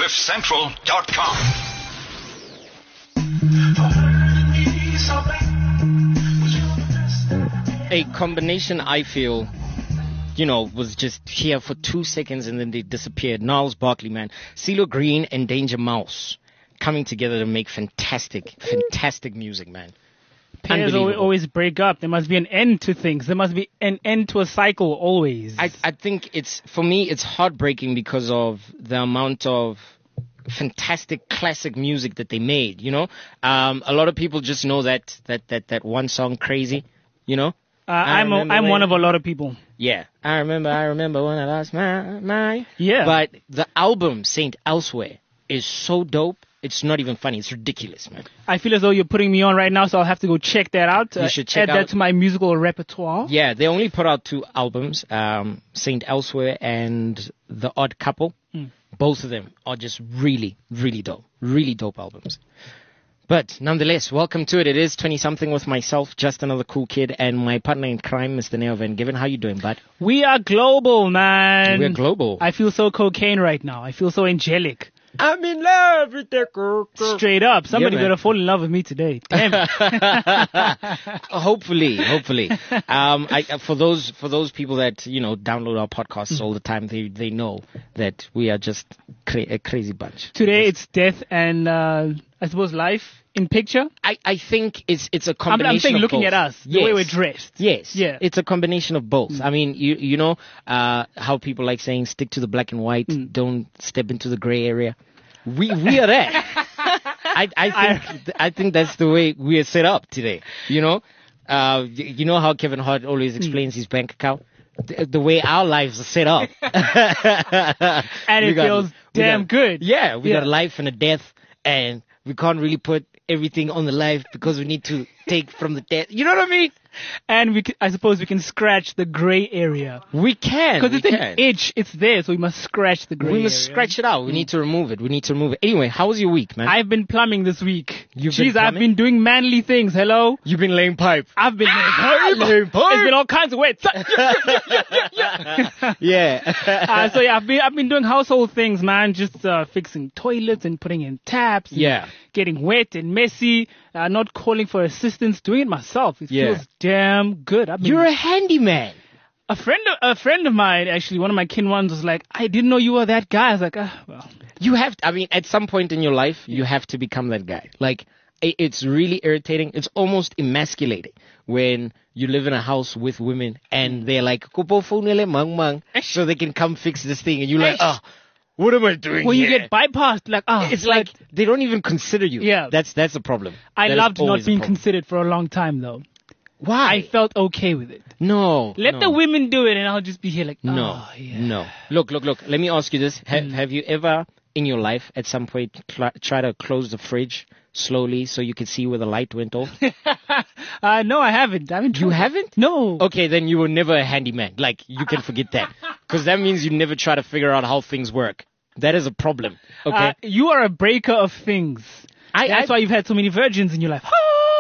CliffCentral.com. A combination, I feel, was just here for 2 seconds and then they disappeared. Gnarls Barkley, man. CeeLo Green and Danger Mouse coming together to make fantastic music, man. Pairs always break up. There must be an end to things. There must be an end to a cycle always. I think for me, it's heartbreaking because of the amount of fantastic classic music that they made, A lot of people just know that one song, Crazy, I'm one of a lot of people. Yeah. I remember when I lost my. Yeah. But the album, Saint Elsewhere, is so dope. It's not even funny. It's ridiculous, man. I feel as though you're putting me on right now, so I'll have to go check that out. You should check add that to my musical repertoire. Yeah, they only put out 2 albums, Saint Elsewhere and The Odd Couple. Both of them are just really, really dope. Really dope albums. But nonetheless, welcome to it. It is 20-something with myself, just another cool kid, and my partner in crime, Mr. Neo Van Given. How you doing, bud? We are global, man. We're global. I feel so cocaine right now. I feel so angelic. I'm in love with the cocaine. Straight up. Somebody better fall in love with me today. Damn it. Hopefully. For those people that, download our podcasts all the time, they know that we are just a crazy bunch. Today it's death and, I suppose, life in picture. I think it's a combination I'm saying of looking both. at us, the way we're dressed. Yes. Yeah. It's a combination of both. I mean, you know how people like saying stick to the black and white, don't step into the gray area. We are that. I think that's the way we are set up today. You know how Kevin Hart always explains his bank account? The way our lives are set up. And it feels damn good. Yeah, we got a life and a death, and we can't really put everything on the life because we need to take from the death. You know what I mean? And I suppose we can scratch the gray area. We can. Because it's an itch. It's there, so we must scratch the gray area. We must scratch it out. We need to remove it. Anyway, how was your week, man? I've been plumbing this week. Jeez, I've been doing manly things. Hello? You've been laying pipe. I've been laying pipe. It's been all kinds of wet. Yeah. So yeah, I've been doing household things, man. Just fixing toilets and putting in taps. And getting wet and messy. Not calling for assistance. Doing it myself. It feels damn good. You're a handyman. A friend of mine, actually, one of my kin ones was like, I didn't know you were that guy. I was like, well. You have to, at some point in your life, you have to become that guy. Like, it's really irritating. It's almost emasculating when you live in a house with women and they're like, so they can come fix this thing. And you're like, what am I doing when here? You get bypassed, it's like they don't even consider you. Yeah. That's the problem. I loved not being considered for a long time, though. Why? I felt okay with it. No. Let the women do it and I'll just be here like, No. Look. Let me ask you this. Have you ever in your life at some point try to close the fridge slowly so you can see where the light went off? No, I haven't. You haven't? No. Okay, then you were never a handyman. Like, you can forget that. Because that means you never try to figure out how things work. That is a problem. Okay. You are a breaker of things. That's why you've had so many virgins in your life.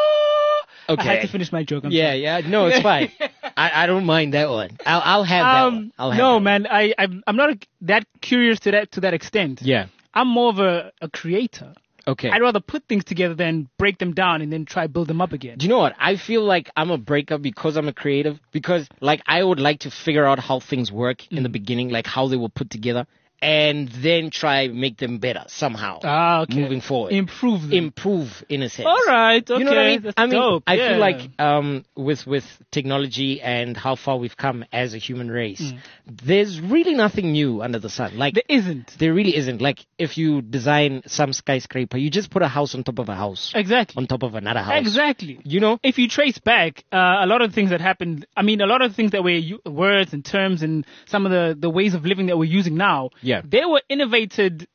Okay. I had to finish my joke. Yeah. No, it's fine. I don't mind that one. I'll have that one. No, man. I'm not that curious to that extent. Yeah. I'm more of a creator. Okay. I'd rather put things together than break them down and then try build them up again. Do you know what? I feel like I'm a breaker because I'm a creative. Because, I would like to figure out how things work in the beginning, like how they were put together, and then try make them better somehow. Okay. Moving forward. Improve them. Improve, in a sense. All right. Okay. You know what I mean? That's dope. I feel like with technology and how far we've come as a human race, there's really nothing new under the sun. Like, there isn't. There really isn't. Like, if you design some skyscraper, you just put a house on top of a house. Exactly. On top of another house. Exactly. You know? If you trace back, a lot of things that happened, a lot of things that were words and terms and some of the ways of living that we're using now, they were innovated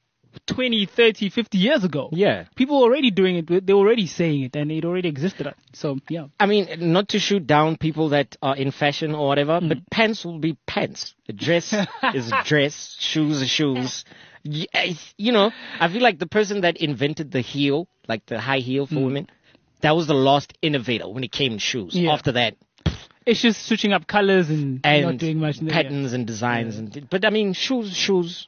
20, 30, 50 years ago. Yeah. People were already doing it. They were already saying it and it already existed. So, yeah. Not to shoot down people that are in fashion or whatever, but pants will be pants. A dress is a dress. Shoes are shoes. I feel like the person that invented the heel, like the high heel for women, that was the last innovator when it came to shoes. Yeah. After that, it's just switching up colors and not doing much. Patterns and designs. But shoes,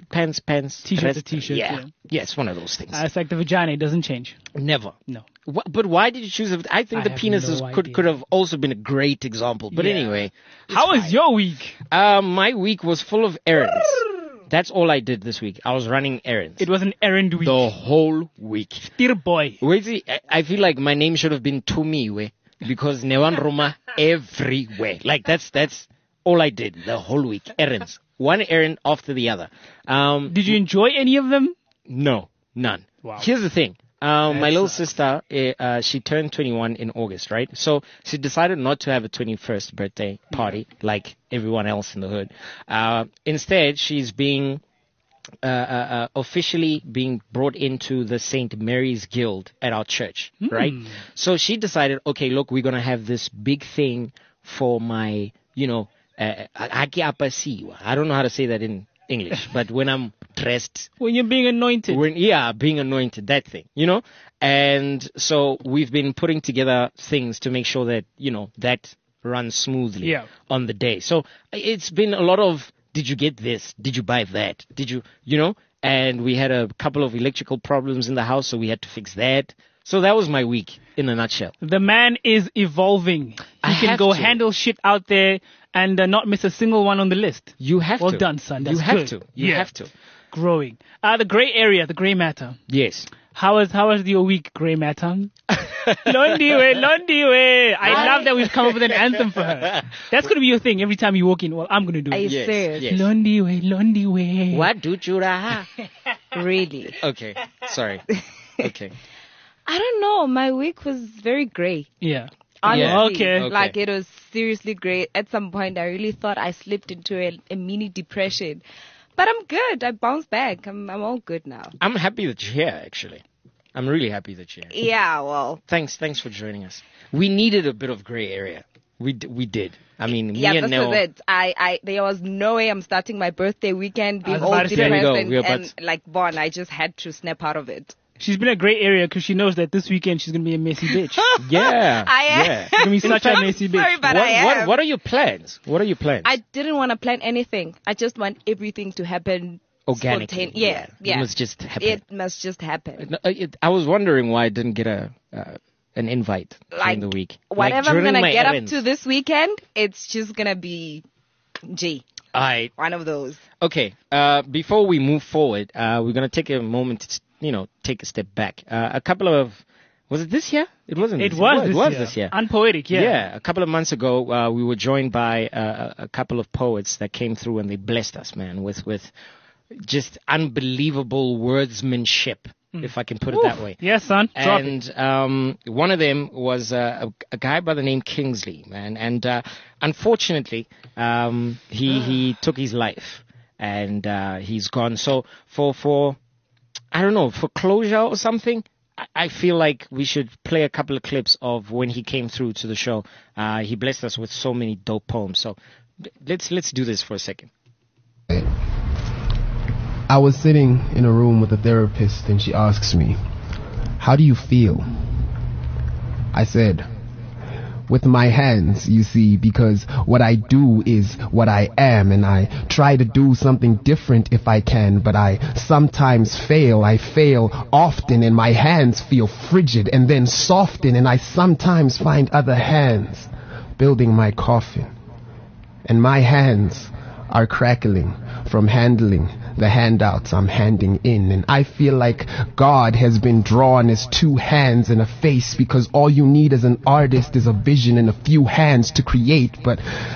pants, t-shirt to t-shirt. Yeah, it's one of those things. It's like the vagina; it doesn't change. Never. No. But why did you choose it? I think the penises could have also been a great example. But anyway, how was your week? My week was full of errands. That's all I did this week. I was running errands. It was an errand week. The whole week. Dear boy. Wait, I feel like my name should have been Tumiwe because Newan Roma everywhere. Like that's all I did the whole week. Errands. One errand after the other. Did you enjoy any of them? No, none. Wow. Here's the thing. My little sister, she turned 21 in August, right? So she decided not to have a 21st birthday party like everyone else in the hood. Instead, she's being officially being brought into the St. Mary's Guild at our church, right? So she decided, okay, look, we're going to have this big thing for my, I don't know how to say that in English, but when I'm dressed. When you're being anointed. Being anointed, that thing, And so we've been putting together things to make sure that, that runs smoothly on the day. So it's been a lot of, did you get this? Did you buy that? Did you, And we had a couple of electrical problems in the house, so we had to fix that. So that was my week in a nutshell. The man is evolving. He can go handle shit out there and not miss a single one on the list. You have to. Well done, son. That's good. You have to. Growing. The gray area, the gray matter. Yes. How was your week, gray matter? Londiwe. I love that we've come up with an anthem for her. That's going to be your thing every time you walk in. Well, I'm going to do it. Are you serious? Yes. Londiwe. What do you raha? Really? Okay. Sorry. Okay. I don't know. My week was very gray. Yeah. Honestly, okay. Like it was seriously great. At some point, I really thought I slipped into a mini depression. But I'm good. I bounced back. I'm all good now. I'm happy that you're here, actually. I'm really happy that you're here. Yeah, well. Thanks for joining us. We needed a bit of gray area. We did. I mean, me and Nell. This was it. There was no way I'm starting my birthday weekend being all depressed and like Bon. I just had to snap out of it. She's been a great area because she knows that this weekend she's going to be a messy bitch. Yeah. I am. Yeah. She's going to be such a messy bitch. Sorry, but I am. What are your plans? I didn't want to plan anything. I just want everything to happen organically. Yeah. It must just happen. It must just happen. I was wondering why I didn't get an invite during the week. Whatever I'm going to get up to this weekend, it's just going to be one of those. Okay. Before we move forward, we're going to take a moment to take a step back. A couple of, was it this year? It wasn't. It was this year. Unpoetic, yeah. Yeah, a couple of months ago, we were joined by a couple of poets that came through and they blessed us, man, with just unbelievable wordsmanship, if I can put it that way. Yes, son. Drop and one of them was a guy by the name Kingsley, man, and unfortunately, he took his life, and he's gone. So for I don't know, for closure or something, I feel like we should play a couple of clips of when he came through to the show. He blessed us with so many dope poems. So let's do this for a second. I was sitting in a room with a therapist and she asks me, "How do you feel?" I said, "With my hands, you see, because what I do is what I am, and I try to do something different if I can, but I sometimes fail. I fail often, and my hands feel frigid and then soften, and I sometimes find other hands building my coffin. And my hands are crackling from handling the handouts I'm handing in, and I feel like God has been drawn as two hands and a face, because all you need as an artist is a vision and a few hands to create. But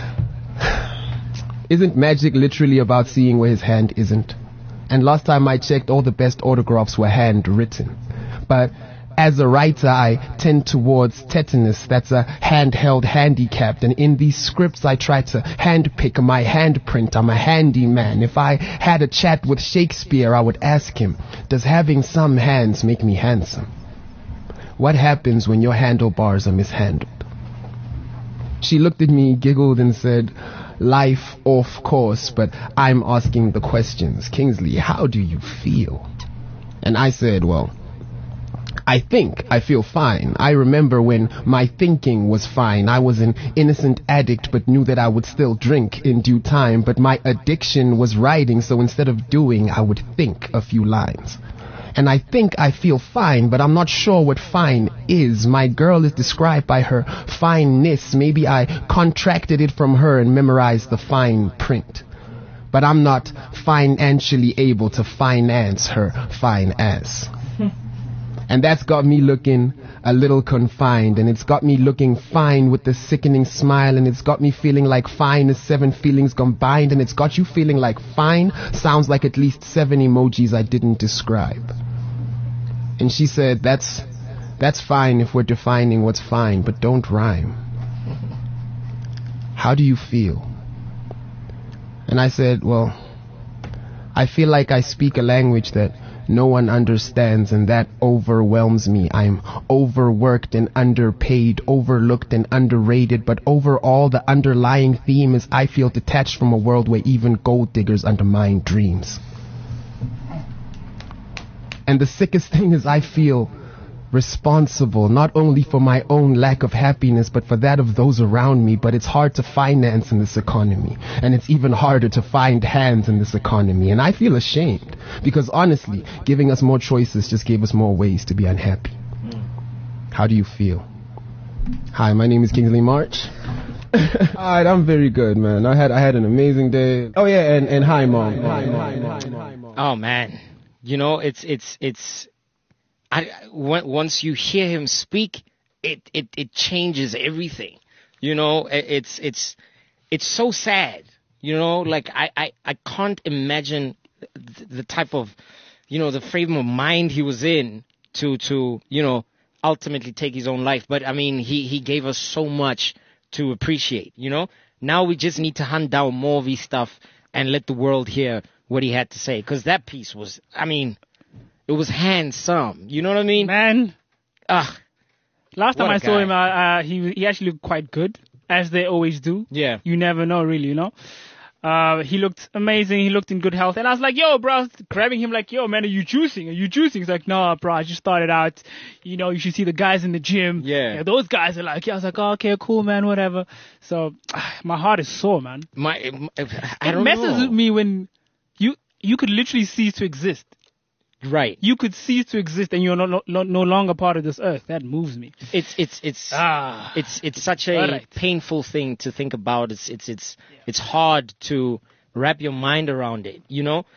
isn't magic literally about seeing where his hand isn't? And last time I checked, all the best autographs were handwritten. But as a writer, I tend towards tetanus. That's a handheld handicapped. And in these scripts, I try to handpick my handprint. I'm a handyman. If I had a chat with Shakespeare, I would ask him, does having some hands make me handsome? What happens when your handlebars are mishandled? She looked at me, giggled, and said, life, of course, but I'm asking the questions. Kingsley, how do you feel? And I said, well, I think I feel fine. I remember when my thinking was fine. I was an innocent addict but knew that I would still drink in due time. But my addiction was writing, so instead of doing, I would think a few lines. And I think I feel fine, but I'm not sure what fine is. My girl is described by her fineness. Maybe I contracted it from her and memorized the fine print. But I'm not financially able to finance her fine ass. And that's got me looking a little confined, and it's got me looking fine with the sickening smile, and it's got me feeling like fine is 7 feelings combined, and it's got you feeling like fine sounds like at least 7 emojis I didn't describe. And she said, that's fine if we're defining what's fine, but don't rhyme. How do you feel? And I said, well, I feel like I speak a language that no one understands, and that overwhelms me. I'm overworked and underpaid, overlooked and underrated, but overall the underlying theme is I feel detached from a world where even gold diggers undermine dreams. And the sickest thing is I feel responsible, not only for my own lack of happiness, but for that of those around me. But it's hard to finance in this economy, and it's even harder to find hands in this economy. And I feel ashamed, because honestly, giving us more choices just gave us more ways to be unhappy. How do you feel? Hi, my name is Kingsley March. Alright, I'm very good, man. I had an amazing day. Oh yeah, and hi, Mom. Oh man, you know, once you hear him speak, it changes everything. You know, it's so sad. You know, like I can't imagine the type of, you know, the frame of mind he was in to you know, ultimately take his own life. But I mean, he gave us so much to appreciate. You know, now we just need to hunt down more of his stuff and let the world hear what he had to say, because that piece was, I mean, it was handsome. You know what I mean? Man. Last time I saw him, he actually looked quite good, as they always do. Yeah. You never know, really, you know? He looked amazing. He looked in good health. And I was like, yo, bro, I was grabbing him like, yo, man, are you juicing? Are you juicing? He's like, no, bro, I just started out. You know, you should see the guys in the gym. Yeah. Those guys are like, yeah. I was like, oh, okay, cool, man, whatever. So my heart is sore, man. It messes with me when you could literally cease to exist. Right. You could cease to exist and you're no longer part of this earth. That moves me. It's such a painful thing to think about. It's hard to wrap your mind around it, you know.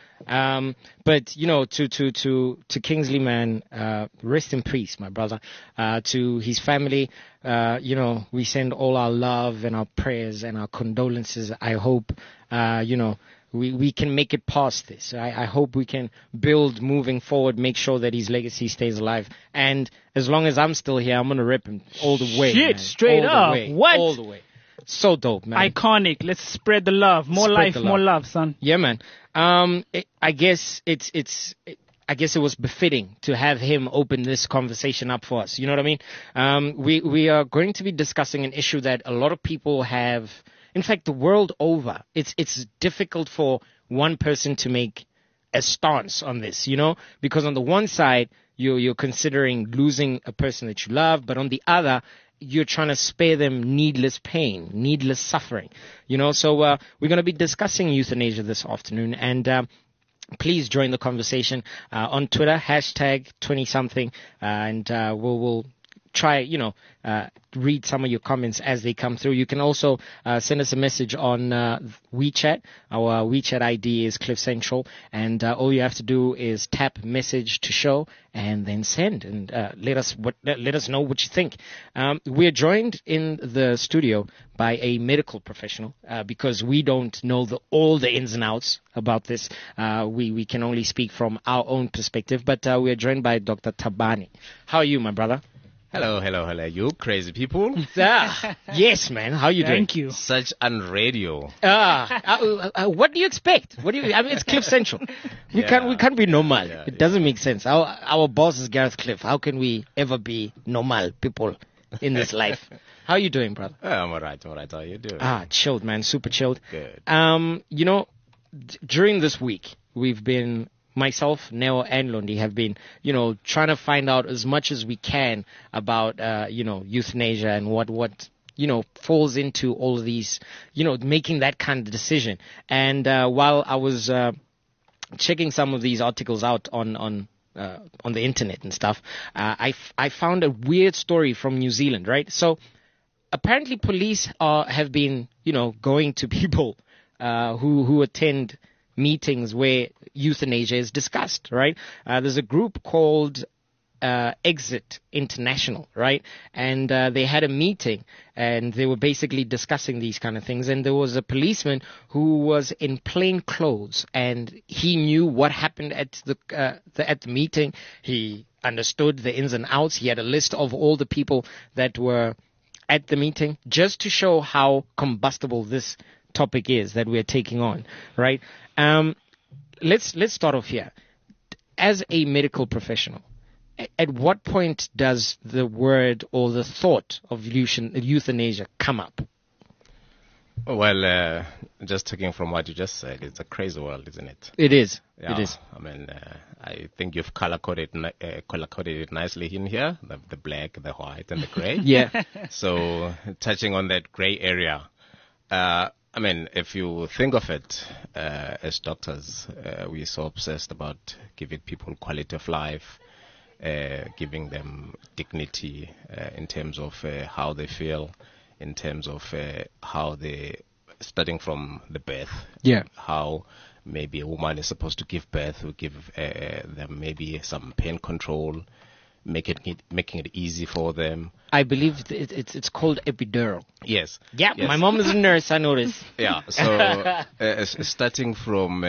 But you know, to Kingsley, man, rest in peace, my brother. To his family, you know, we send all our love and our prayers and our condolences. I hope, you know, we can make it past this. I hope we can build moving forward, make sure that his legacy stays alive. And as long as I'm still here, I'm going to rip him all the way. Shit, man. Straight all up. The way, what? All the way. So dope, man. Iconic. Let's spread the love. More life, more love, son. Yeah, man. I guess I guess it was befitting to have him open this conversation up for us. You know what I mean? We are going to be discussing an issue that a lot of people have. In fact, the world over, it's difficult for one person to make a stance on this, you know, because on the one side, you're considering losing a person that you love, but on the other, you're trying to spare them needless pain, needless suffering, you know. So we're going to be discussing euthanasia this afternoon, and please join the conversation on Twitter, #20something, and we'll try, you know, read some of your comments as they come through. You can also send us a message on WeChat. Our WeChat ID is Cliff Central, and all you have to do is tap message to show and then send, and let us know what you think. We're joined in the studio by a medical professional because we don't know all the ins and outs about this. We can only speak from our own perspective, but we are joined by Dr. Thabani. How are you, my brother? Hello, you crazy people. Yes, man. How you doing? Thank you. Such unradio. What do you expect? I mean, it's Cliff Central. We can't be normal. It doesn't make sense. Our boss is Gareth Cliff. How can we ever be normal people in this life? How are you doing, brother? I'm alright. How are you doing? Chilled, man. Super chilled. Good. You know, during this week, we've been myself, Neo, and Londi have been, trying to find out as much as we can about, euthanasia and what falls into all of these, making that kind of decision. And while I was checking some of these articles out on the internet and stuff, I found a weird story from New Zealand, right? So apparently police have been, going to people who attend meetings where euthanasia is discussed, right? There's a group called Exit International, right? And they had a meeting and they were basically discussing these kind of things. And there was a policeman who was in plain clothes and he knew what happened at the meeting. He understood the ins and outs. He had a list of all the people that were at the meeting, just to show how combustible this topic is that we're taking on, right? Let's start off here. As a medical professional, at what point does the word or the thought of euthanasia come up? Well, just taking from what you just said, it's a crazy world, isn't it? It is. Yeah, it is. I mean, I think you've color-coded it nicely in here, the black, the white, and the gray. Yeah. So, touching on that gray area, I mean, if you think of it, as doctors, we're so obsessed about giving people quality of life, giving them dignity in terms of how they feel, in terms of how they, starting from the birth, how maybe a woman is supposed to give birth, we give them maybe some pain control, making it easy for them. I believe it's called epidural. Yes. Yeah, yes. My mom is a nurse, I noticed. Yeah, so starting from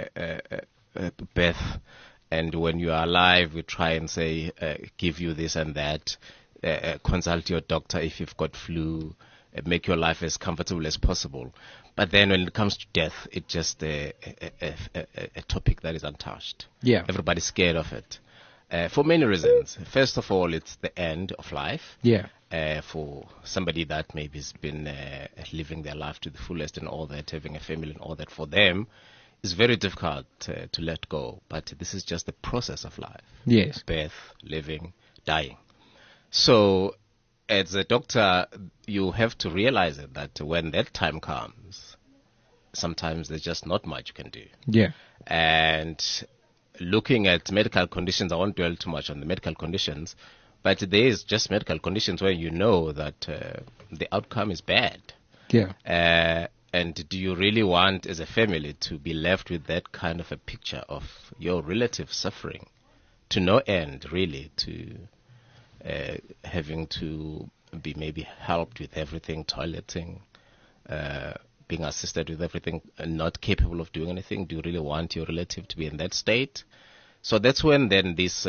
birth, and when you are alive, we try and say, give you this and that, consult your doctor if you've got flu, make your life as comfortable as possible. But then when it comes to death, it's just a topic that is untouched. Yeah. Everybody's scared of it. For many reasons. First of all, it's the end of life. Yeah. For somebody that maybe has been living their life to the fullest and all that, having a family and all that, for them, it's very difficult to let go. But this is just the process of life. Yes. Birth, living, dying. So, as a doctor, you have to realize it, that when that time comes, sometimes there's just not much you can do. Yeah. And looking at medical conditions, I won't dwell too much on the medical conditions, but there is just medical conditions where you know that the outcome is bad. Yeah. And do you really want, as a family, to be left with that kind of a picture of your relative suffering to no end, really, to having to be maybe helped with everything, toileting, being assisted with everything, and not capable of doing anything? Do you really want your relative to be in that state? So that's when then this,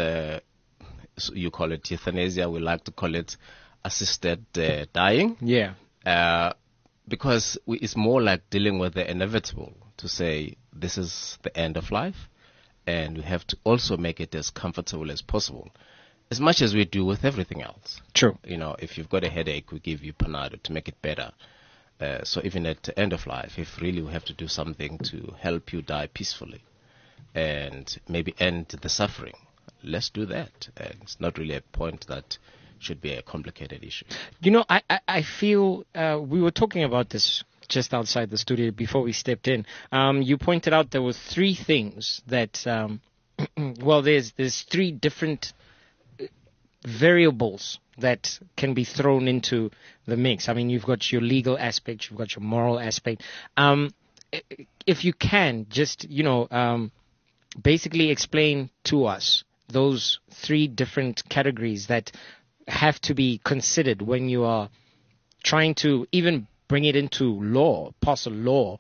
you call it euthanasia, we like to call it assisted dying. Yeah. Because it's more like dealing with the inevitable, to say this is the end of life, and we have to also make it as comfortable as possible, as much as we do with everything else. True. You know, if you've got a headache, we give you Panado to make it better. So even at the end of life, if really we have to do something to help you die peacefully and maybe end the suffering, let's do that. And it's not really a point that should be a complicated issue. You know, I feel we were talking about this just outside the studio before we stepped in. You pointed out there were three things that, well, there's three different variables that can be thrown into the mix. I mean, you've got your legal aspect, you've got your moral aspect. If you can, just, basically explain to us those three different categories that have to be considered when you are trying to even bring it into law, pass a law,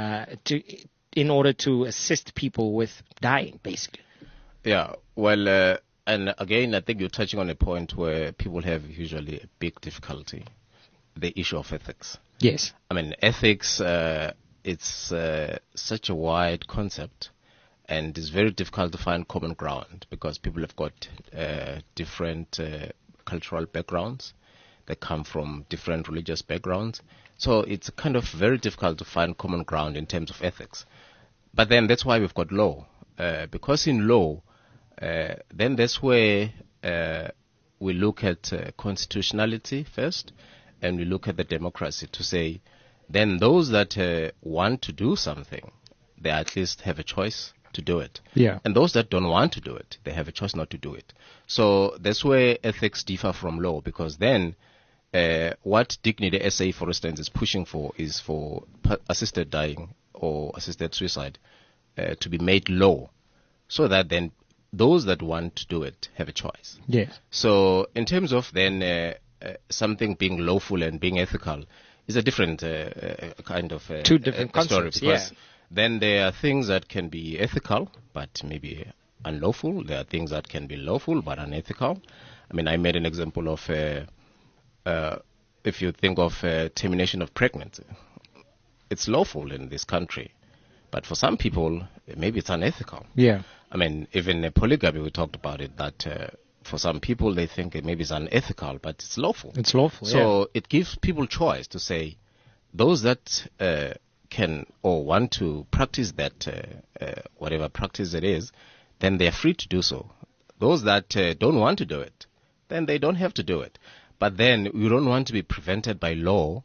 in order to assist people with dying, basically. Yeah, well, and again, I think you're touching on a point where people have usually a big difficulty, the issue of ethics. Yes. I mean, ethics, it's such a wide concept, and it's very difficult to find common ground because people have got different cultural backgrounds. They come from different religious backgrounds. So it's kind of very difficult to find common ground in terms of ethics. But then that's why we've got law. because in law, then that's where we look at constitutionality first, and we look at the democracy to say, then those that want to do something, they at least have a choice to do it. Yeah. And those that don't want to do it, they have a choice not to do it. So that's where ethics differ from law, because then what Dignity SA, for instance, is pushing for is for assisted dying or assisted suicide to be made law, so that then those that want to do it have a choice. Yes. So in terms of then something being lawful and being ethical is a different kind of two different concepts, story, because then there are things that can be ethical but maybe unlawful. There are things that can be lawful but unethical. I mean, I made an example of if you think of termination of pregnancy, it's lawful in this country, but for some people maybe it's unethical. Yeah. I mean, even polygamy, we talked about it, that for some people they think it maybe it's unethical, but it's lawful. It's lawful, So it gives people choice to say, those that can or want to practice that, whatever practice it is, then they're free to do so. Those that don't want to do it, then they don't have to do it. But then you don't want to be prevented by law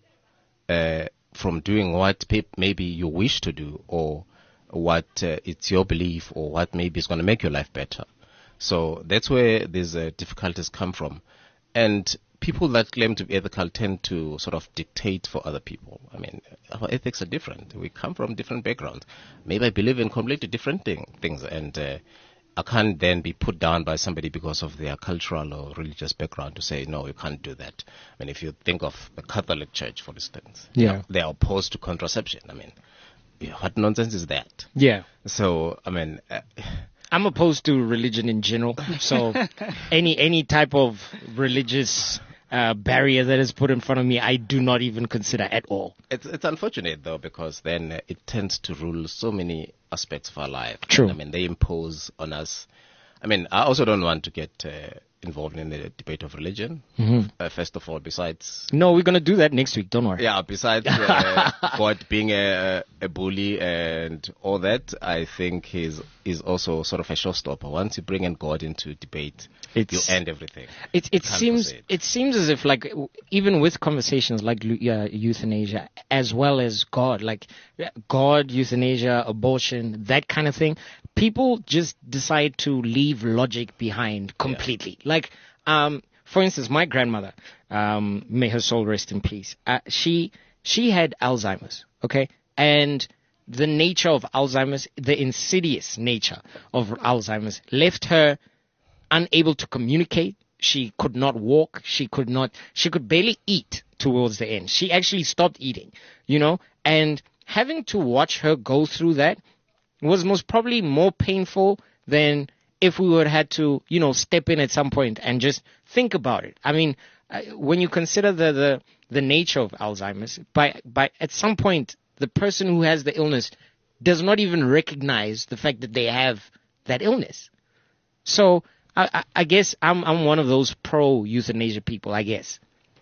from doing what maybe you wish to do, or what it's your belief, or what maybe is going to make your life better. So that's where these difficulties come from. And people that claim to be ethical tend to sort of dictate for other people. I mean, our ethics are different. We come from different backgrounds. Maybe I believe in completely different things, and I can't then be put down by somebody because of their cultural or religious background to say, no, you can't do that. I mean, if you think of the Catholic Church, for instance, they are opposed to contraception. I mean, what nonsense is that? Yeah. So, I mean, I'm opposed to religion in general. So any type of religious barrier that is put in front of me, I do not even consider at all. It's unfortunate, though, because then it tends to rule so many aspects of our life. True. I mean, they impose on us. I mean, I also don't want to get involved in the debate of religion. First of all, besides... No, we're going to do that next week. Don't worry. Yeah, besides God being a bully and all that, I think is also sort of a showstopper. Once you bring in God into debate, you end everything. It seems as if, like, even with conversations like euthanasia, as well as God, like God, euthanasia, abortion, that kind of thing, people just decide to leave logic behind completely. Yeah. Like, for instance, my grandmother, may her soul rest in peace. She had Alzheimer's, okay? And the nature of Alzheimer's, the insidious nature of Alzheimer's, left her unable to communicate. She could not walk. She could barely eat towards the end. She actually stopped eating, and having to watch her go through that was most probably more painful than if we would have had to, step in at some point and just think about it. I mean, when you consider the nature of Alzheimer's, by at some point, the person who has the illness does not even recognize the fact that they have that illness. So I guess I'm one of those pro-euthanasia people, I guess.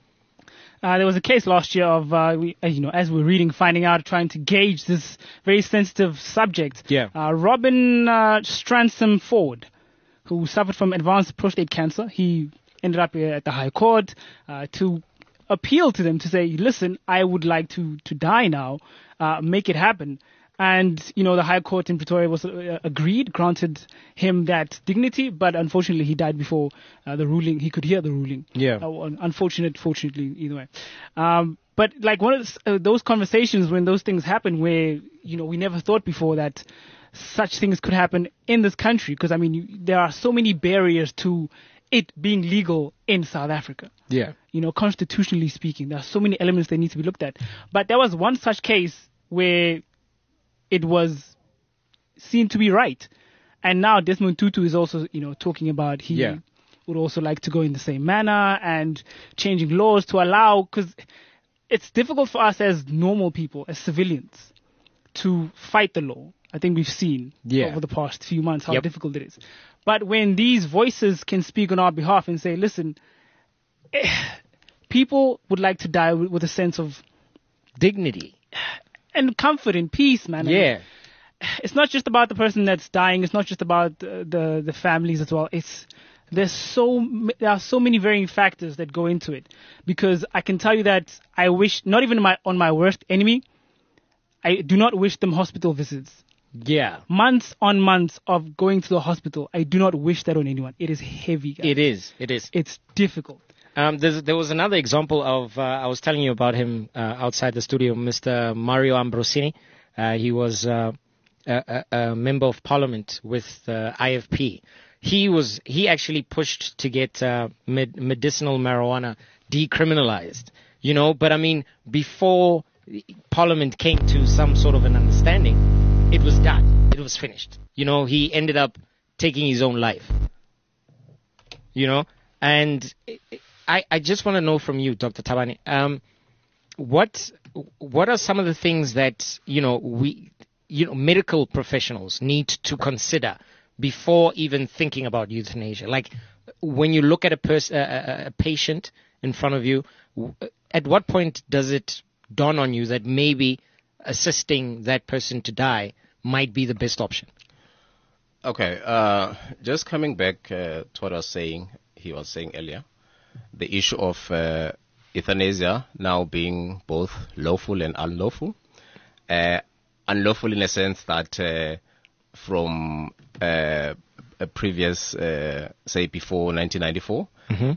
There was a case last year of, as we're reading, finding out, trying to gauge this very sensitive subject. Yeah. Robin Stransom Ford, who suffered from advanced prostate cancer, he ended up at the High Court to appeal to them to say, listen, I would like to die now, make it happen. And, the High Court in Pretoria was granted him that dignity, but unfortunately he died before the ruling. He could hear the ruling. Yeah. Fortunately, either way. But like one of those conversations when those things happen where, we never thought before that such things could happen in this country. Because, I mean, there are so many barriers to it being legal in South Africa. Yeah. Constitutionally speaking, there are so many elements that need to be looked at. But there was one such case where it was seen to be right. And now Desmond Tutu is also, talking about he would also like to go in the same manner and changing laws to allow, because it's difficult for us as normal people, as civilians, to fight the law. I think we've seen over the past few months how difficult it is. But when these voices can speak on our behalf and say, listen, people would like to die with a sense of dignity and comfort and peace, man. Yeah. it's not just about the person that's dying. It's not just about the families as well. There are so many varying factors that go into it. Because I can tell you that I wish, not even on my worst enemy, I do not wish them hospital visits. Yeah. Months on months of going to the hospital. I do not wish that on anyone. It is heavy, guys. It is. It's difficult. There was another example of, I was telling you about him outside the studio, Mr. Mario Ambrosini. He was a member of parliament with IFP. He actually pushed to get medicinal marijuana decriminalized, but I mean, before parliament came to some sort of an understanding, it was done. It was finished. He ended up taking his own life, and I just want to know from you, Dr. Thabane, what are some of the things that, medical professionals need to consider before even thinking about euthanasia? Like, when you look at a patient in front of you, at what point does it dawn on you that maybe assisting that person to die might be the best option? Okay, just coming back to what he was saying earlier, the issue of euthanasia now being both lawful and unlawful. Unlawful in a sense that from a previous, say before 1994,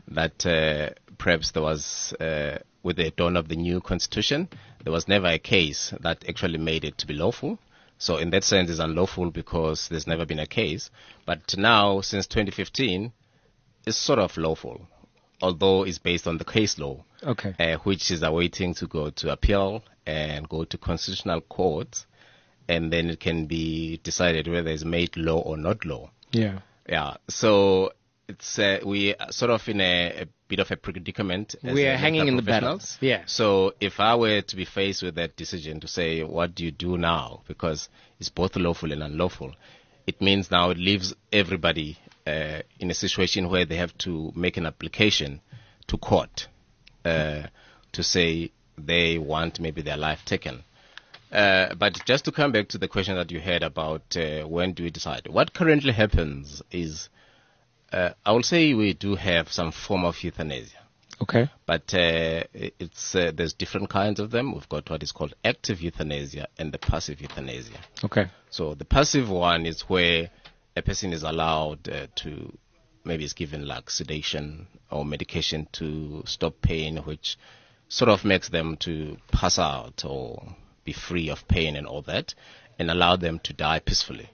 that perhaps there was, with the dawn of the new constitution, there was never a case that actually made it to be lawful. So in that sense, it's unlawful because there's never been a case. But now, since 2015, it's sort of lawful, although it's based on the case law, which is awaiting to go to appeal and go to constitutional court, and then it can be decided whether it's made law or not law. Yeah. So it's we are sort of in a bit of a predicament. We are hanging in the balance. Yeah. So if I were to be faced with that decision to say, what do you do now? Because it's both lawful and unlawful. It means now it leaves everybody in a situation where they have to make an application to court to say they want maybe their life taken. But just to come back to the question that you had about when do we decide, what currently happens is, I will say we do have some form of euthanasia. Okay. But it's there's different kinds of them. We've got what is called active euthanasia and the passive euthanasia. Okay. So the passive one is where a person is allowed to, maybe is given like sedation or medication to stop pain, which sort of makes them to pass out or be free of pain and all that, and allow them to die peacefully.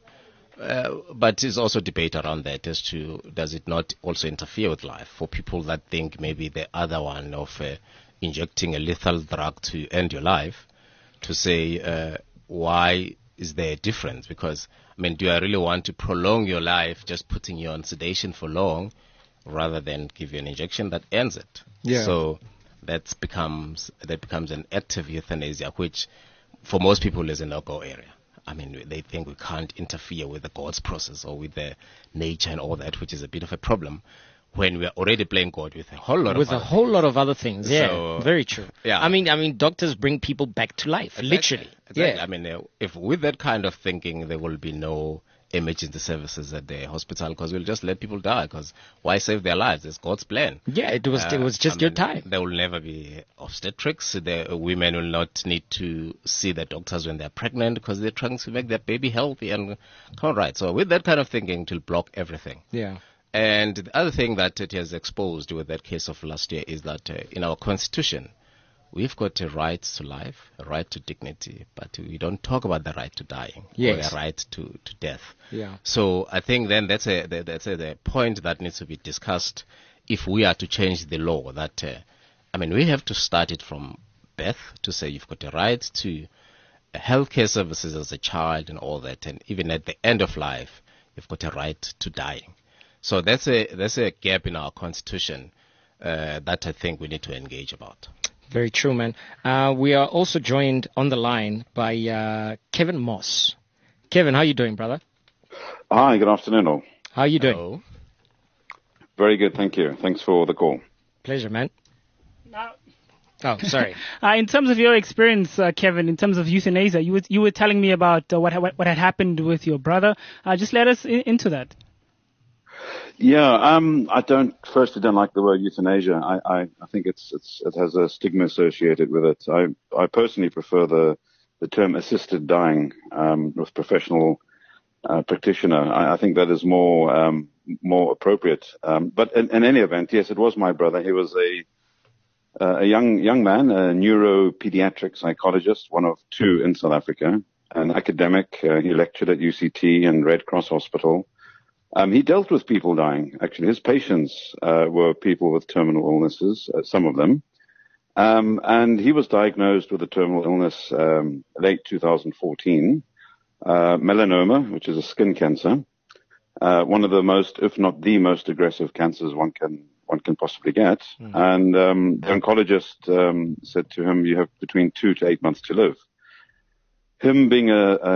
But there's also debate around that as to, does it not also interfere with life? For people that think maybe the other one of injecting a lethal drug to end your life, to say, why is there a difference? Because, I mean, do I really want to prolong your life just putting you on sedation for long, rather than give you an injection that ends it? Yeah. So that becomes an active euthanasia, which for most people is a no-go area. I mean, they think we can't interfere with the God's process or with the nature and all that, which is a bit of a problem when we're already playing God with a whole lot of other things. Yeah, so, very true. Yeah. I mean, doctors bring people back to life, literally. Exactly. Yeah. I mean, if with that kind of thinking, there will be no emergency services at the hospital, because we'll just let people die, because why save their lives? It's God's plan. Yeah, it was just your time. There will never be obstetrics. The women will not need to see the doctors when they're pregnant, because they're trying to make their baby healthy and all right. So with that kind of thinking, it will block everything. Yeah. And the other thing that it has exposed with that case of last year is that in our constitution, we've got a right to life, a right to dignity, but we don't talk about the right to dying, yes, or a right to death. Yeah. So I think then that's the point that needs to be discussed if we are to change the law. That we have to start it from birth, to say you've got a right to healthcare services as a child and all that, and even at the end of life, you've got a right to dying. So that's a gap in our constitution that I think we need to engage about. Very true, man. We are also joined on the line by Kevin Moss. Kevin, how you doing, brother? Hi, good afternoon all. How are you doing? Hello. Very good, thank you. Thanks for the call. Pleasure, man. Now, Oh, sorry. In terms of your experience, Kevin, in terms of euthanasia, you were telling me about what had happened with your brother. Just let us into that. Yeah, I don't like the word euthanasia. I think it has a stigma associated with it. I personally prefer the term assisted dying with professional practitioner. I think that is more appropriate. But in any event, yes, it was my brother. He was a young man, a neuropediatric psychologist, one of two in South Africa, an academic. He lectured at UCT and Red Cross Hospital. He dealt with people dying. Actually, his patients were people with terminal illnesses, some of them. And he was diagnosed with a terminal illness late 2014, melanoma, which is a skin cancer, one of the most, if not the most aggressive cancers one can possibly get. And the oncologist said to him, "You have between 2 to 8 months to live." Him being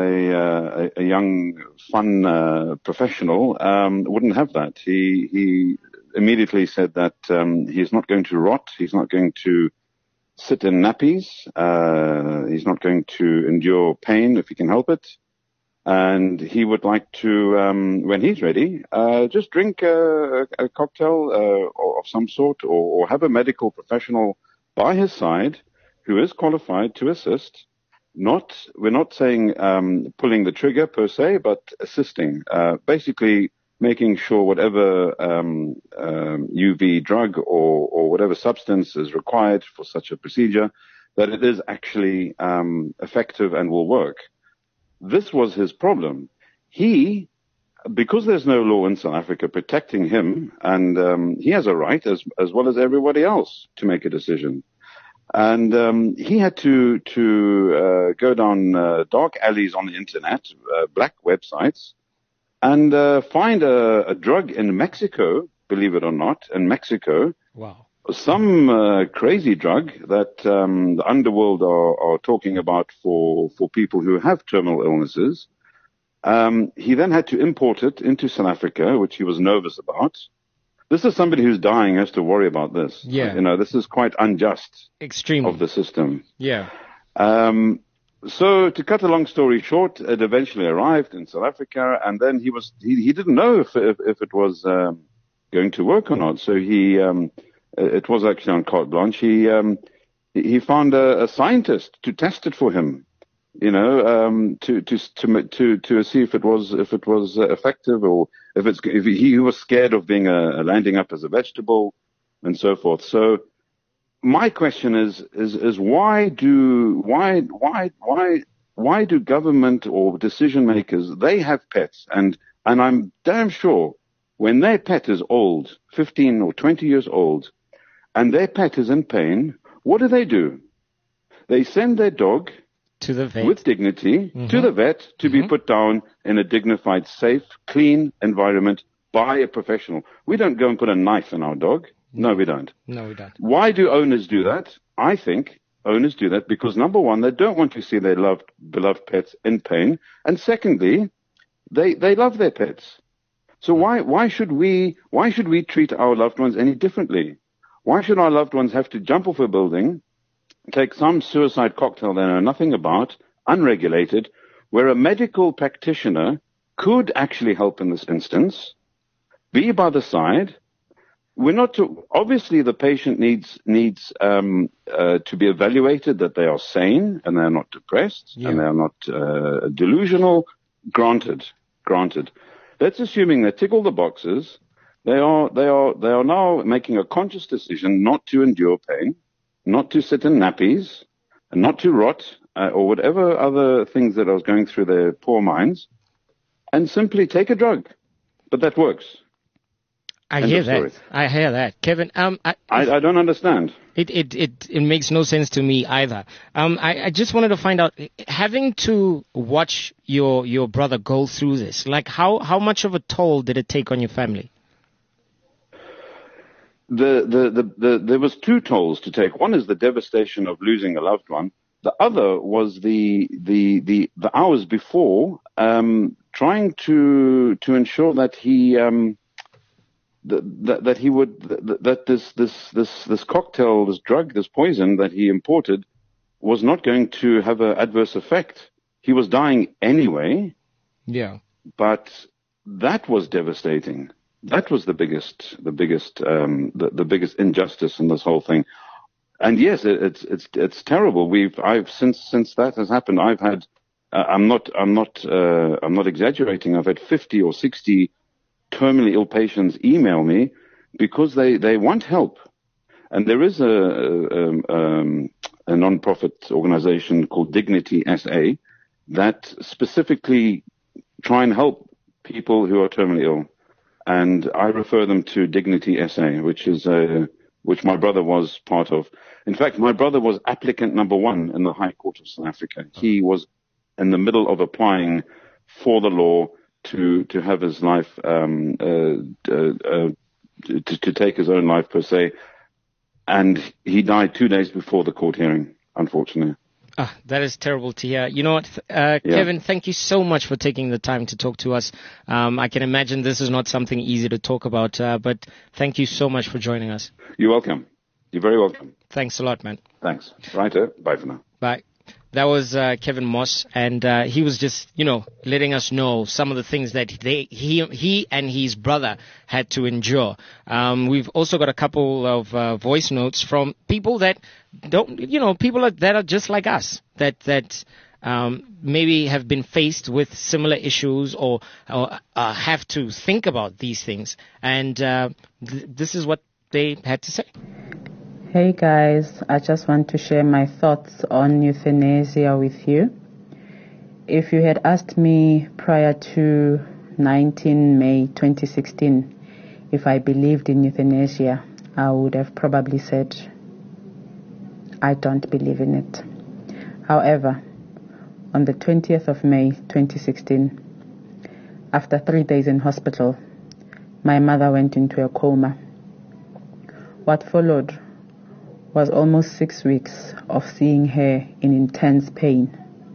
a young, fun professional wouldn't have that. He immediately said that he's not going to rot. He's not going to sit in nappies. He's not going to endure pain if he can help it. And he would like to, when he's ready, just drink a cocktail of some sort, or have a medical professional by his side who is qualified to assist. We're not saying pulling the trigger per se, but assisting, basically making sure whatever UV drug or whatever substance is required for such a procedure, that it is actually effective and will work. This was his problem. Because there's no law in South Africa protecting him, and he has a right as well as everybody else to make a decision. And he had to go down dark alleys on the internet, black websites, and find a drug in Mexico, believe it or not, in Mexico. Wow. Some crazy drug that the underworld are talking about for people who have terminal illnesses. He then had to import it into South Africa, which he was nervous about. This is somebody who's dying has to worry about this. Yeah. This is quite unjust. Extremely. Of the system. Yeah. So to cut a long story short, it eventually arrived in South Africa, and then he didn't know if it was going to work or not. So it was actually on carte blanche. He found a scientist to test it for him, to see if it was effective, or if he was scared of being landing up as a vegetable, and so forth. So my question is why do government or decision makers, they have pets, and I'm damn sure when their pet is old, 15 or 20 years old, and their pet is in pain, what do? They send their dog to the vet with dignity to the vet to be put down in a dignified, safe, clean environment by a professional. We don't go and put a knife in our dog. No, we don't. Why do owners do that? I think owners do that because, number one, they don't want to see their beloved pets in pain. And secondly, they love their pets. So why should we treat our loved ones any differently? Why should our loved ones have to jump off a building, take some suicide cocktail they know nothing about, unregulated, where a medical practitioner could actually help in this instance, be by the side? Obviously the patient needs to be evaluated that they are sane and they are not depressed and they are not delusional. Granted. Let's assuming they tick all the boxes. They are now making a conscious decision not to endure pain, not to sit in nappies, and not to rot, or whatever other things that I was going through their poor minds, and simply take a drug. But that works. I hear that, Kevin. I don't understand. It makes no sense to me either. I just wanted to find out, having to watch your brother go through this, like how much of a toll did it take on your family? There was two tolls to take. One is the devastation of losing a loved one. The other was the hours before, trying to ensure that he that he would that this cocktail, this drug, this poison that he imported was not going to have an adverse effect. He was dying anyway. Yeah. But that was devastating. That was the biggest injustice in this whole thing. And yes, it's terrible. I've since that has happened, I've had I'm not exaggerating. I've had 50 or 60 terminally ill patients email me because they want help. And there is a non-profit organization called Dignity SA that specifically try and help people who are terminally ill. And I refer them to Dignity SA, which my brother was part of. In fact, my brother was applicant number 1 in the High Court of South Africa. He was in the middle of applying for the law to have his life, to take his own life per se. And he died 2 days before the court hearing, unfortunately. That is terrible to hear. You know what, Kevin, thank you so much for taking the time to talk to us. I can imagine this is not something easy to talk about, but thank you so much for joining us. You're welcome. You're very welcome. Thanks a lot, man. Thanks. Righto. Bye for now. Bye. That was Kevin Moss, and he was just, letting us know some of the things that he and his brother had to endure. We've also got a couple of voice notes from people that that are just like us, that maybe have been faced with similar issues or have to think about these things. And this is what they had to say. Hey guys, I just want to share my thoughts on euthanasia with you. If you had asked me prior to 19 May 2016 if I believed in euthanasia, I would have probably said I don't believe in it. However, on the 20th of May 2016, after 3 days in hospital, my mother went into a coma. What followed was almost 6 weeks of seeing her in intense pain.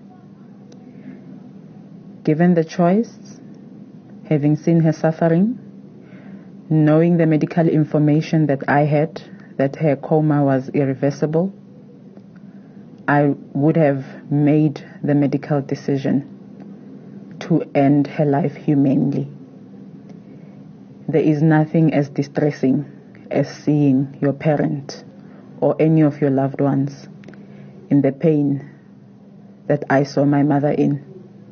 Given the choice, having seen her suffering, knowing the medical information that I had, that her coma was irreversible, I would have made the medical decision to end her life humanely. There is nothing as distressing as seeing your parent or any of your loved ones in the pain that I saw my mother in.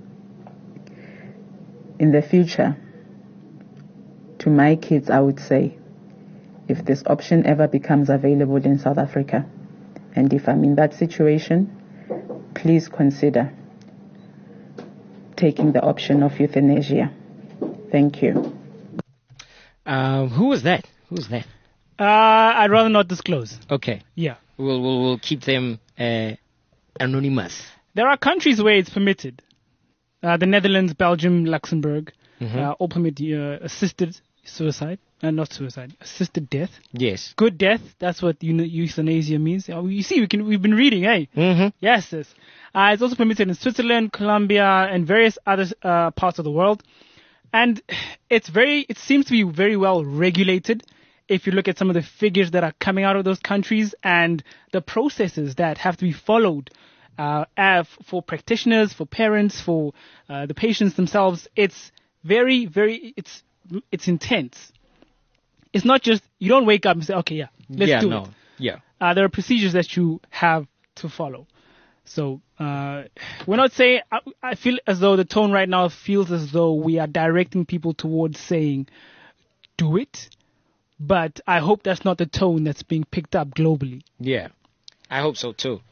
In the future, to my kids, I would say, if this option ever becomes available in South Africa, and if I'm in that situation, please consider taking the option of euthanasia. Thank you. Who was that? I'd rather not disclose. Okay. Yeah. We'll keep them anonymous. There are countries where it's permitted. The Netherlands, Belgium, Luxembourg, all permit assisted suicide. Not suicide, assisted death. Yes. Good death, that's what euthanasia means. You see, we've been reading, eh? Mm-hmm. Yes. It's also permitted in Switzerland, Colombia, and various other parts of the world. And it seems to be very well regulated. If you look at some of the figures that are coming out of those countries and the processes that have to be followed for practitioners, for parents, for the patients themselves, it's very, very, it's intense. It's not just, you don't wake up and say, okay, let's do it. Yeah. There are procedures that you have to follow. So we're not saying, I feel as though the tone right now feels as though we are directing people towards saying, do it. But I hope that's not the tone that's being picked up globally. Yeah, I hope so too.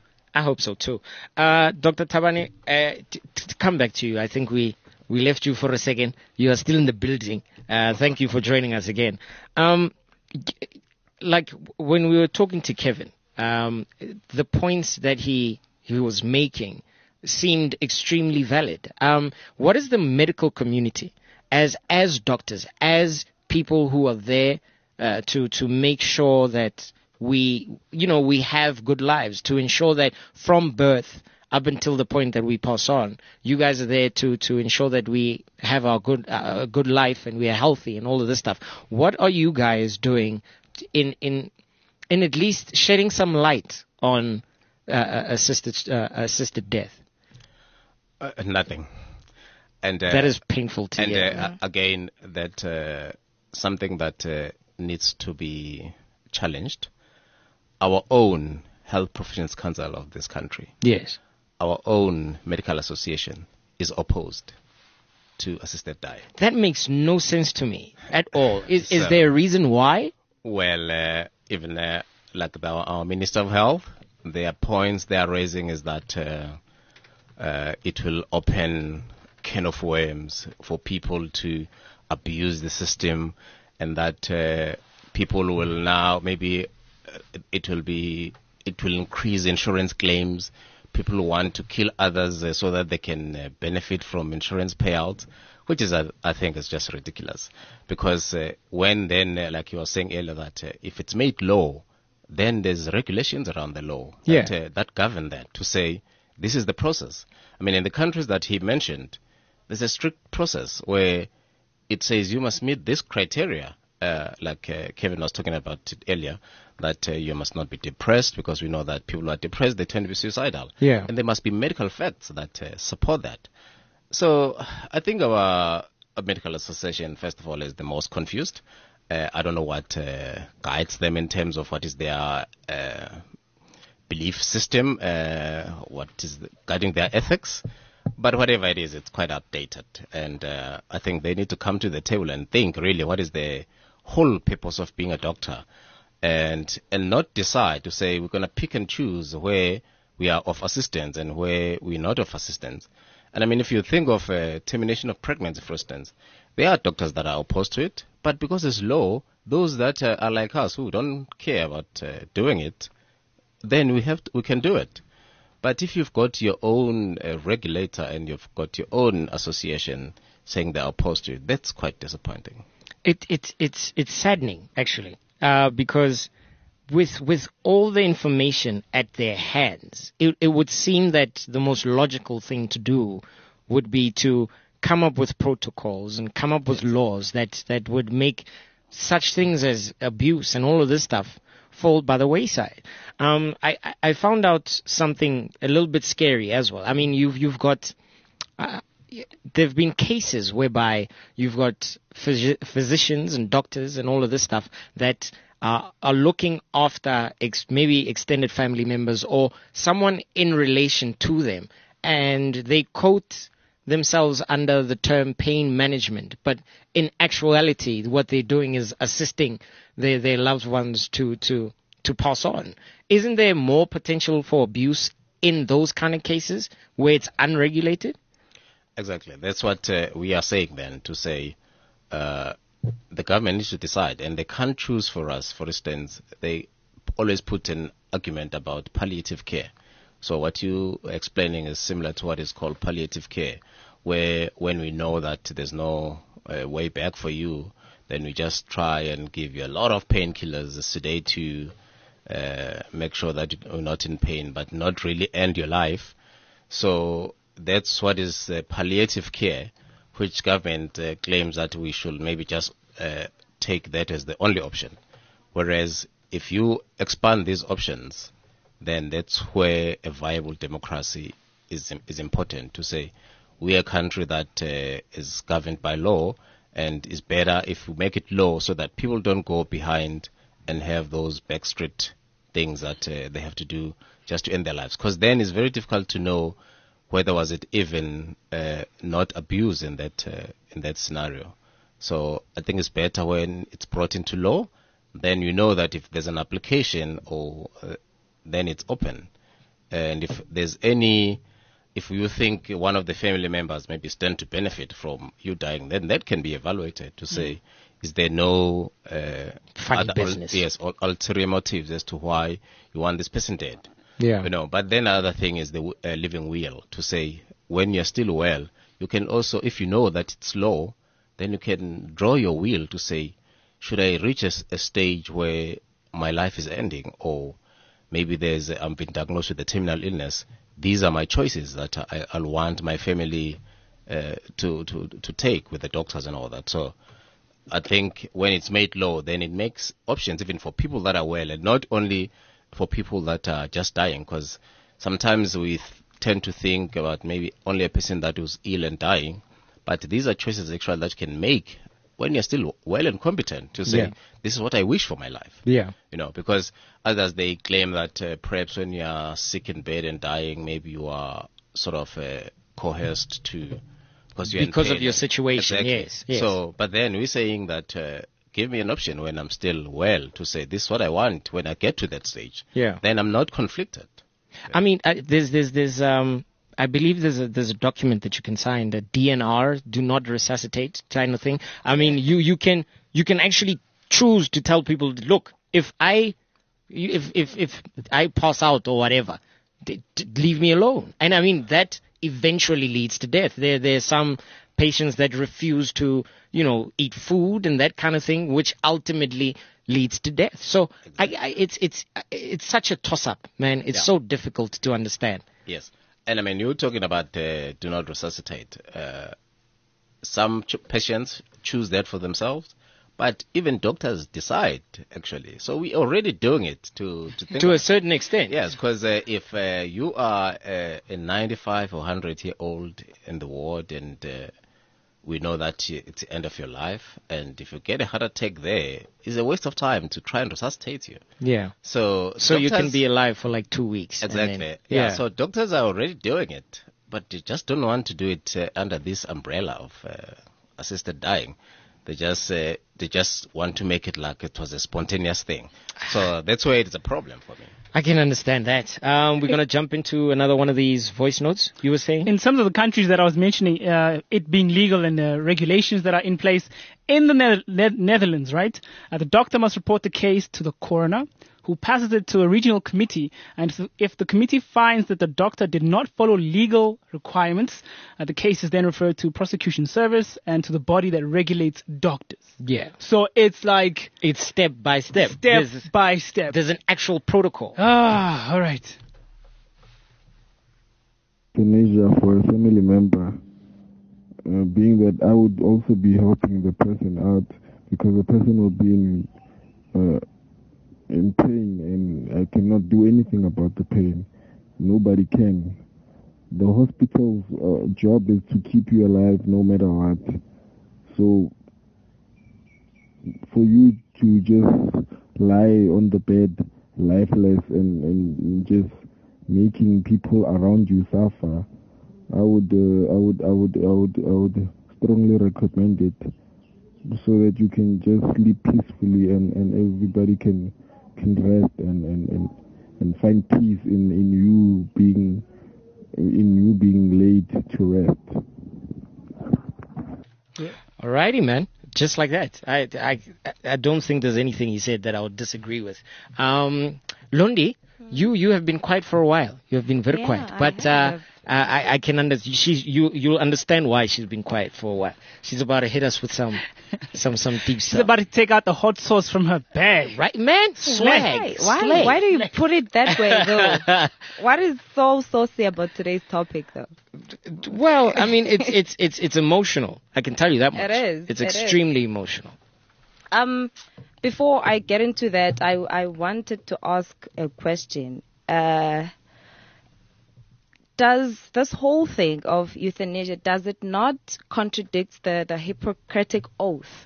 Dr. Thabane, to come back to you, I think we left you for a second. You are still in the building. Thank you for joining us again. Like when we were talking to Kevin, the points that he was making seemed extremely valid. What is the medical community, as doctors, as people who are there to make sure that we have good lives, to ensure that from birth up until the point that we pass on. You guys are there to ensure that we have our good life and we are healthy and all of this stuff. What are you guys doing in at least shedding some light on assisted death? Nothing. And that is painful to hear. And again, that something that needs to be challenged. Our own Health Professions Council of this country, yes, our own medical association is opposed to assisted dying. That makes no sense to me at all. Is there a reason why? Well, even like our Minister of Health, their points they are raising is that it will open can of worms for people to abuse the system, and that people will now maybe it will increase insurance claims. People want to kill others so that they can benefit from insurance payouts, which is, I think, is just ridiculous. Because when then, like you were saying earlier, that if it's made law, then there's regulations around the law that govern that to say this is the process. I mean, in the countries that he mentioned, there's a strict process where it says you must meet this criteria. Like Kevin was talking about it earlier, that you must not be depressed, because we know that people who are depressed, they tend to be suicidal. Yeah. And there must be medical facts that support that. So I think our medical association, first of all, is the most confused. I don't know what guides them in terms of what is their belief system, what is guiding their ethics. But whatever it is, it's quite outdated. And I think they need to come to the table and think really what is the whole purpose of being a doctor, and not decide to say we're going to pick and choose where we are of assistance and where we're not of assistance. And I mean, if you think of termination of pregnancy, for instance, there are doctors that are opposed to it, but because it's law, those that are like us who don't care about doing it, then we can do it. But if you've got your own regulator and you've got your own association saying they're opposed to it, that's quite disappointing. It's saddening, actually, because with all the information at their hands, it would seem that the most logical thing to do would be to come up with protocols and come up with laws that would make such things as abuse and all of this stuff fall by the wayside. I found out something a little bit scary as well. I mean, you've got there have been cases whereby you've got physicians and doctors and all of this stuff that are looking after maybe extended family members or someone in relation to them, and they quote themselves under the term pain management, but in actuality what they're doing is assisting their loved ones to pass on. Isn't there more potential for abuse in those kind of cases where it's unregulated? Exactly. That's what we are saying then, to say the government needs to decide, and they can't choose for us. For instance, they always put an argument about palliative care. So what you are explaining is similar to what is called palliative care, where when we know that there's no way back for you, then we just try and give you a lot of painkillers, sedate you, make sure that you're not in pain, but not really end your life. So that's what is palliative care, which government claims that we should maybe just take that as the only option. Whereas if you expand these options, then that's where a viable democracy is important, to say we are a country that is governed by law, and is better if we make it law so that people don't go behind and have those backstreet things that they have to do just to end their lives. Because then it's very difficult to know whether was it even not abuse in that scenario. So I think it's better when it's brought into law. Then you know that if there's an application, or then it's open. And if there's if you think one of the family members maybe stand to benefit from you dying, then that can be evaluated to say, is there no ulterior motives as to why you want this person dead? Yeah. But then another thing is the living will, to say when you're still well, you can also, if you know that it's low, then you can draw your will to say, should I reach a stage where my life is ending, or maybe I'm being diagnosed with a terminal illness, these are my choices that I'll want my family to take with the doctors and all that. So I think when it's made law, then it makes options even for people that are well, and not only for people that are just dying, because sometimes we tend to think about maybe only a person that was ill and dying, but these are choices actually that you can make when you're still well and competent to say, this is what I wish for my life. Yeah. Because others, they claim that perhaps when you're sick in bed and dying, maybe you are sort of coerced to, because of your situation. Exactly. Yes. So, but then we're saying that give me an option when I'm still well to say this is what I want when I get to that stage. Yeah. Then I'm not conflicted. I mean, there's I believe there's a document that you can sign, the DNR, do not resuscitate kind of thing. I mean, you can actually choose to tell people, look, if I pass out or whatever, leave me alone. And I mean, that eventually leads to death. There's some patients that refuse to, eat food and that kind of thing, which ultimately leads to death. So it's such a toss-up, man. It's so difficult to understand. Yes. And I mean, you're talking about do not resuscitate. Some patients choose that for themselves, but even doctors decide, actually. So we're already doing it to a certain extent. Yes, because if you are a 95 or 100-year-old in the ward and we know that it's the end of your life, and if you get a heart attack there, it's a waste of time to try and resuscitate you. Yeah. So you can be alive for like 2 weeks. Exactly. Yeah. So doctors are already doing it, but they just don't want to do it under this umbrella of assisted dying. They just want to make it like it was a spontaneous thing. So that's where it's a problem for me. I can understand that. We're going to jump into another one of these voice notes you were saying. In some of the countries that I was mentioning, it being legal and regulations that are in place, in the Netherlands, right? The doctor must report the case to the coroner, who passes it to a regional committee. And if the committee finds that the doctor did not follow legal requirements, the case is then referred to prosecution service and to the body that regulates doctors. Yeah. So it's like... It's step by step. Step by step. There's an actual protocol. All right. Euthanasia for a family member, being that I would also be helping the person out, because the person will be in pain, and I cannot do anything about the pain. Nobody can. The hospital's job is to keep you alive no matter what. So for you to just lie on the bed lifeless and just making people around you suffer, I would strongly recommend it, so that you can just sleep peacefully and everybody can rest and find peace in you being laid to rest. Yeah. Alrighty, man. Just like that. I don't think there's anything he said that I would disagree with. Londi, you have been quiet for a while. You have been very quiet, but I can understand. You'll understand why she's been quiet for a while. She's about to hit us with some deep stuff. She's about to take out the hot sauce from her bag, right, man? Swag. Why do you put it that way, though? What is so saucy about today's topic, though? Well, I mean, it's emotional. I can tell you that much. It is. It's extremely emotional. Before I get into that, I wanted to ask a question. Does this whole thing of euthanasia, does it not contradict the Hippocratic Oath?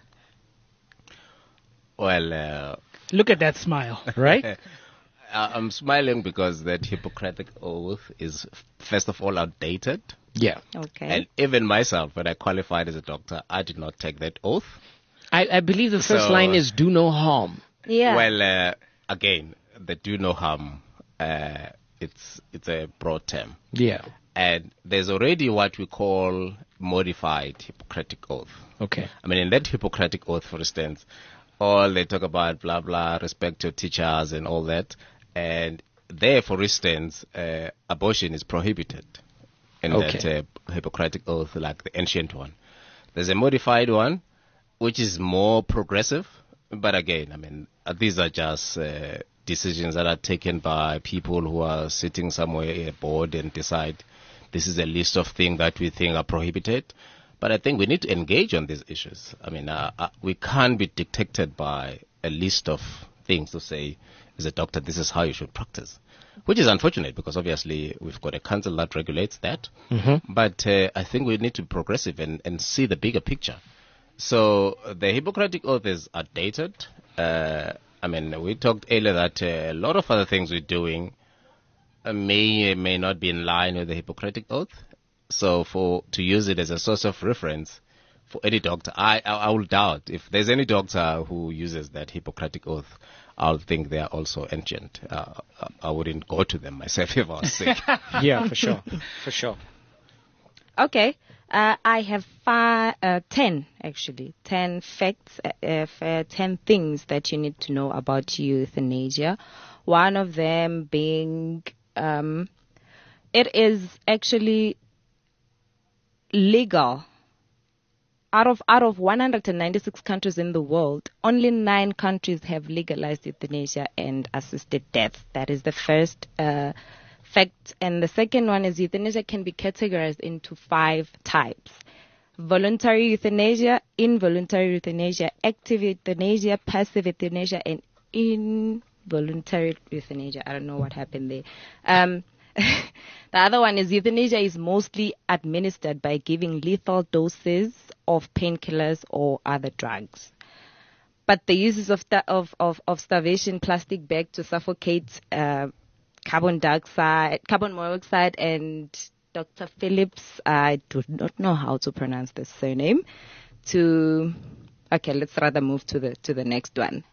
Well, look at that smile, right? I'm smiling because that Hippocratic Oath is, first of all, outdated. Yeah. Okay. And even myself, when I qualified as a doctor, I did not take that oath. I believe the first line is do no harm. Yeah. Well, again, the do no harm, it's a broad term. Yeah. And there's already what we call modified Hippocratic Oath. Okay. I mean, in that Hippocratic Oath, for instance, all they talk about blah, blah, respect your teachers and all that. And there, for instance, abortion is prohibited in that Hippocratic Oath, like the ancient one. There's a modified one, which is more progressive. But again, I mean, these are just decisions that are taken by people who are sitting somewhere at a board and decide this is a list of things that we think are prohibited. But I think we need to engage on these issues. I mean, we can't be dictated by a list of things to say, as a doctor, this is how you should practice, which is unfortunate because obviously we've got a council that regulates that. Mm-hmm. But I think we need to be progressive and see the bigger picture. So the Hippocratic Oath is outdated. I mean, we talked earlier that a lot of other things we're doing may not be in line with the Hippocratic Oath. So to use it as a source of reference for any doctor, I will doubt if there's any doctor who uses that Hippocratic Oath. I'll think they are also ancient. I wouldn't go to them myself if I was sick. Yeah, for sure. Okay. I have 10 facts, 10 things that you need to know about euthanasia. One of them being, it is actually legal. Out of 196 countries in the world, only 9 countries have legalized euthanasia and assisted death. That is the first fact. And the second one is euthanasia can be categorized into 5 types: voluntary euthanasia, involuntary euthanasia, active euthanasia, passive euthanasia, and involuntary euthanasia. I don't know what happened there. The other one is euthanasia is mostly administered by giving lethal doses of painkillers or other drugs. But the uses of starvation, plastic bag to suffocate, carbon monoxide, and Dr. Phillips, I do not know how to pronounce this surname. Okay, let's rather move to the next one.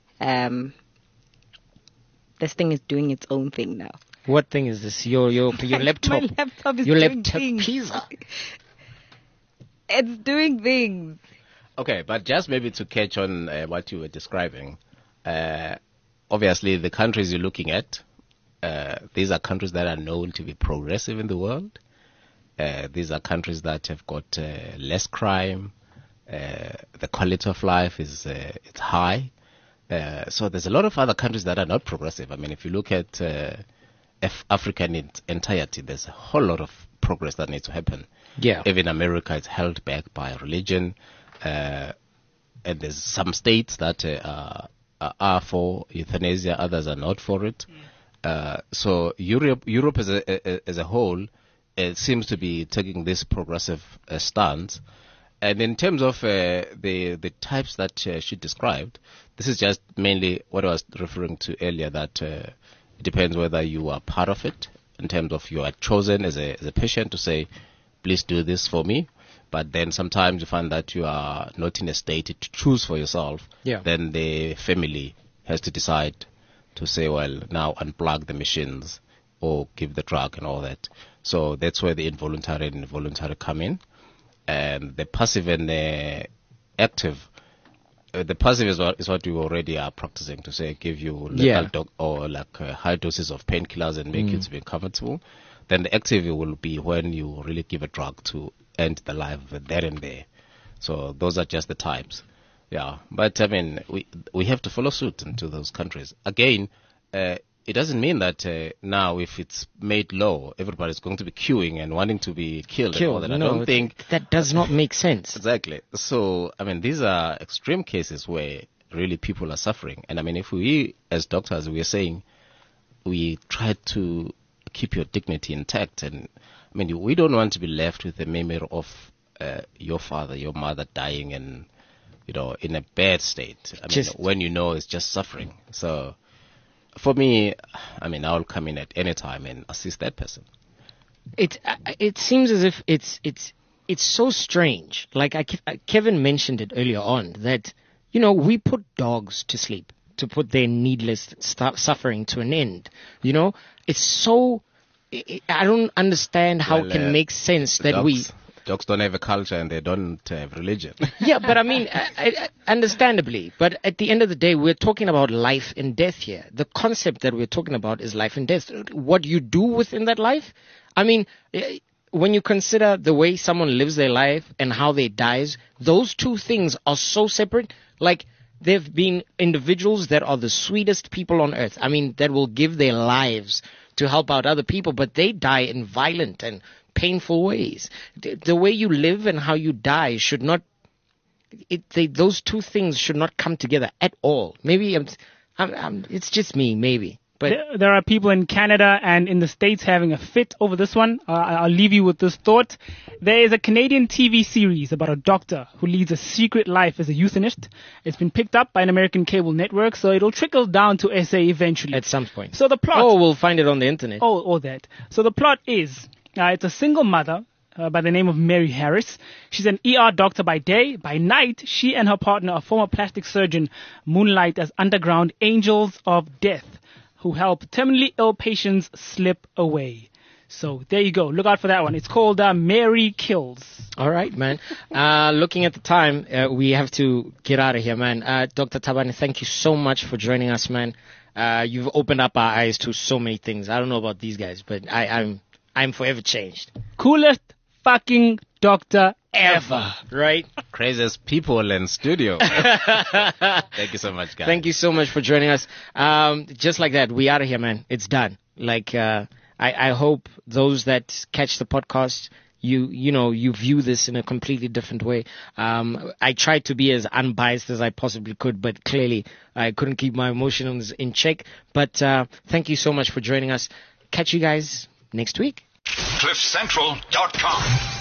This thing is doing its own thing now. What thing is this? Your laptop? My laptop is your doing laptop things. pizza. It's doing things. Okay, but just maybe to catch on what you were describing, obviously the countries you're looking at, these are countries that are known to be progressive in the world. These are countries that have got less crime. The quality of life is it's high. So there's a lot of other countries that are not progressive. I mean, if you look at Africa in its entirety, there's a whole lot of progress that needs to happen. Yeah. Even America is held back by religion, and there's some states that are for euthanasia, others are not for it. So Europe as a whole seems to be taking this progressive stance. And in terms of the types that she described, this is just mainly what I was referring to earlier, that it depends whether you are part of it, in terms of you are chosen as a patient to say, please do this for me. But then sometimes you find that you are not in a state to choose for yourself. Yeah. Then the family has to decide to say, well, now unplug the machines or give the drug and all that. So that's where the involuntary and voluntary come in. And the passive and the active, the passive is what you already are practicing, to say give you lethal or high doses of painkillers and make you to be comfortable. Then the active will be when you really give a drug to end the life there and there. So those are just the types. Yeah, but I mean, we have to follow suit into those countries. Again, it doesn't mean that now if it's made law, everybody's going to be queuing and wanting to be killed. And all that. I don't think that does not make sense. Exactly. So, I mean, these are extreme cases where really people are suffering. And I mean, if we, as doctors, we are saying we try to keep your dignity intact. And I mean, we don't want to be left with the memory of your father, your mother dying and, you know, in a bad state. I mean, when you know it's just suffering. So, for me, I mean, I'll come in at any time and assist that person. It seems as if it's so strange. Like Kevin mentioned it earlier on, that, you know, we put dogs to sleep to put their needless suffering to an end. You know, it's so. I don't understand how it can make sense that dogs don't have a culture and they don't have religion. Yeah, but I mean, understandably. But at the end of the day, we're talking about life and death here. The concept that we're talking about is life and death. What you do within that life, I mean, when you consider the way someone lives their life and how they dies, those two things are so separate. Like, there have been individuals that are the sweetest people on earth. I mean, that will give their lives to help out other people, but they die in violent and painful ways. The way you live and how you die should not, those two things should not come together at all. Maybe it's just me, maybe. But there are people in Canada and in the States having a fit over this one. I'll leave you with this thought. There is a Canadian TV series about a doctor who leads a secret life as a euthanist. It's been picked up by an American cable network, so it'll trickle down to SA eventually. At some point. So the plot... Oh, we'll find it on the internet. Oh, that. So the plot is, it's a single mother by the name of Mary Harris. She's an ER doctor by day. By night, she and her partner, a former plastic surgeon, moonlight as underground angels of death, who help terminally ill patients slip away. So there you go. Look out for that one. It's called Mary Kills. All right, man. Looking at the time, we have to get out of here, man. Dr. Thabane, thank you so much for joining us, man. You've opened up our eyes to so many things. I don't know about these guys, but I'm forever changed. Coolest fucking doctor ever. Right? Craziest people in studio. Thank you so much, guys. Thank you so much for joining us. Just like that, we out of here, man. It's done. Like, I hope those that catch the podcast, you view this in a completely different way. I tried to be as unbiased as I possibly could, but clearly I couldn't keep my emotions in check. But thank you so much for joining us. Catch you guys next week. CliffCentral.com